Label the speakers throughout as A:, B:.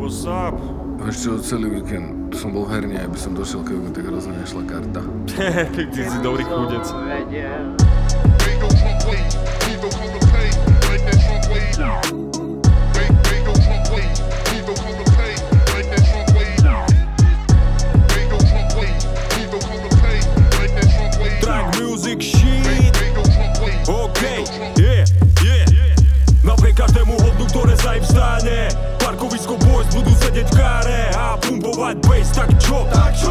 A: what's up?
B: Vieš čo, celý víkend som bol v herne, aby som došiel, keby mi tak hrozne nešla karta.
A: Ty si dobrý chudec.
C: Track music shit. OK, yeah. Napriek každému hodnu, ktoré sa im stane, parkovisko boys budú sedieť v káre a pumpovať bass, tak čo?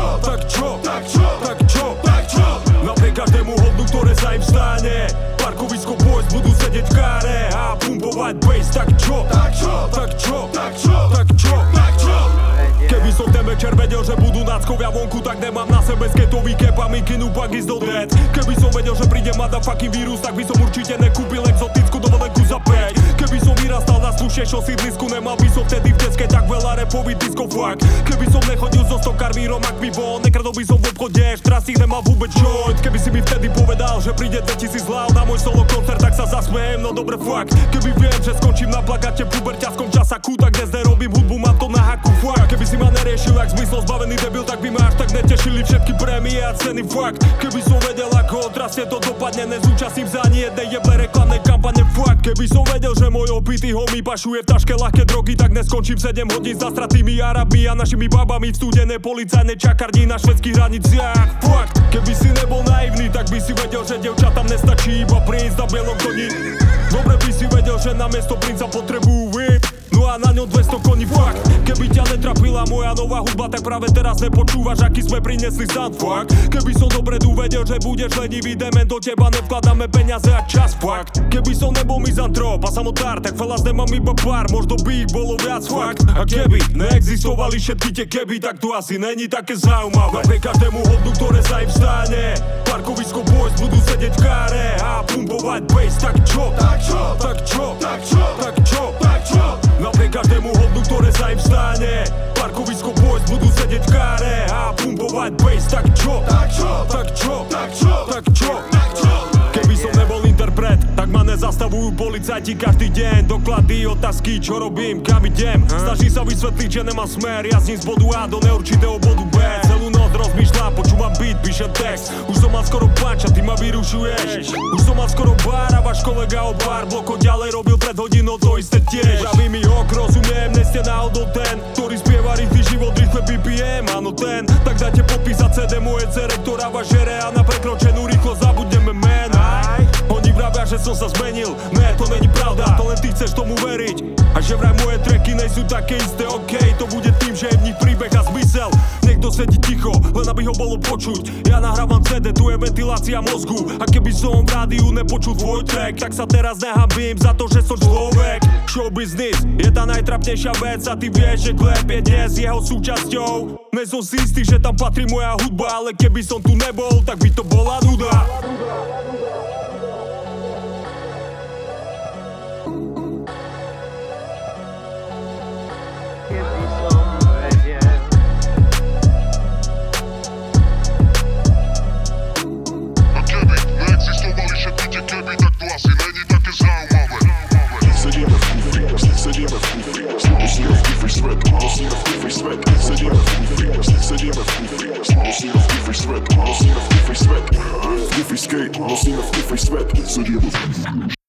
C: Napriek každému hodnu, ktoré sa im stane, parkovisko boys budú sedieť v káre a pumpovať bass, tak čo? Keby som ten večer vedel, že budú náckovia vonku, tak nemám na sebe skateový cap a mikinu pak is do dead. Keby som vedel, že príde motherfucking vírus, tak by som určite nekúpil exotickú dovolenku za 5. Keby som vyrastal na slušnejšom sídlisku, nemal by som vtedy v detske tak veľa rapový disco fuck. Keby som nechodil so stokárvírom a pivo, nekradol by som v obchode, štrasík nemal vôbec joint. Keby si mi vtedy povedal, že príde 2000 hlav na môj solo koncert, tak sa zasmejem, no dobre fuck. Keby viem, že skončím na plagáte v puberťanskom časaku, tak dnes nerobím hudbu, mám to na haku fuck. Keby si ma neriešil, ak zmyslom zbavený debil, tak by ma až tak netešili všetky prémie a ceny fuck. Keby som vedel, ako odrastie to dopadne, nezúčastním sa ani jednej jeblej reklamnej kampane fuck. Keby som vedel, že môj opitý homie pašuje v taške ľahké drogy, tak neskončím 7 hodín s zastratými Arabmi a našimi babami v studenej policajnej čakárni na švédskych hraniciach fuck. Keby si nebol naivný, tak by si vedel, že dievčatám nestačí iba princ na bielom koni. Dobre by si vedel, že na miesto princa potrebujú whip, no a na ňom 200 koní fuck. Keby ťa netrapila moja nová hudba, tak práve teraz nepočúvaš, aký sme priniesli sound fuck. Keby som dopredu vedel, že budeš lenivý dement, do teba nevkladáme peniaze a čas fuck. Keby som nebol mizantrop a samotár, tak fellas nemám iba pár, možno by ich bolo viac fuck. A keby neexistovali všetky tie keby, tak to asi není také zaujímavé. Napriek každému hodnu, ktoré sa im stane, parkovisko boys budú sedieť v káre a pumpovať bass, tak čo? Napriek každému hodnu, ktoré sa im stane, parkovisko boys budú sedieť v káre a pumpovať bass, tak čo? Keby som nebol interpret, tak ma nezastavujú policajti každý deň. Doklady, otázky, čo robím, kam idem. Snaží sa vysvetliť, že nemám smer, jazdím z bodu A do neurčitého bodu B. Celú noc rozmýšľam, počúvam beat, píšem text. Už som mal skoro punch a ty ma vyrušuješ. Už som mal skoro bar a váš kolega o pár blokov ďalej robil pred hodinou to isté tiež. Pravý mi ok, rozumiem, neste náhodou ten, ktorý spieva rýchly život, rýchle BPM. Áno ten, tak dajte podpísať CD moje dcere, ktorá vás žere a na prekročenú rýchlosť zabudneme man. Oni vravia, že som sa zmenil, ne, to není pravda, to len ty chceš tomu veriť. A že vraj moje tracky nejsú také isté, okej, to bude tým, že je v nich príbeh a zmysel. Niekto sedí ticho, len aby ho bolo počuť. Ja nahrávam CD, tu je ventilácia mozgu. A keby som v rádiu nepočul tvoj track, tak sa teraz nehambím za to, že som človek. Showbiznis je tá najtrapnejšia vec a ty vieš, že klep je dnes jeho súčasťou. Ne som si istý, že tam patrí moja hudba, ale keby som tu nebol, tak by to bola nuda.
D: Skate, no seen a free sweat, so